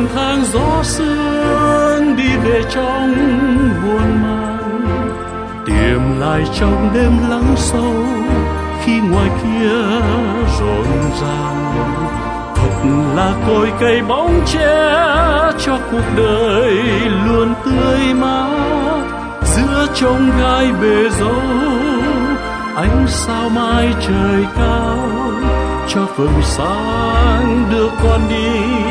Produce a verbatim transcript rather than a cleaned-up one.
lang thang gió sương đi về trong buồn man, tìm lại trong đêm lắng sâu khi ngoài kia rộn ràng. Thật là cội cây bóng che cho cuộc đời luôn tươi mát, giữa chông gai bề dâu ánh sao mai trời cao cho vầng sáng đưa con đi